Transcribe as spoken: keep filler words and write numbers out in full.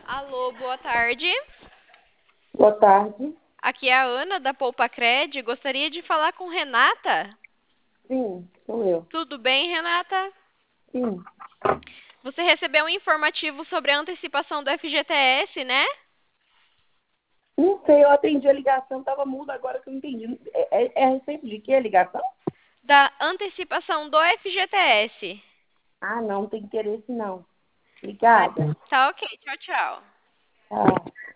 Alô, boa tarde. Boa tarde. Aqui é a Ana da Poupa Cred. Gostaria de falar com Renata. Sim, sou eu. Tudo bem, Renata? Sim. Você recebeu um informativo sobre a antecipação do F G T S, né? Não sei, eu atendi a ligação, tava muda agora que eu não entendi. É, é, é a respeito de que a ligação? Da antecipação do F G T S. Ah, não, não tem interesse não. Ah, Obrigada. tá ok. Tchau, tchau. Tá.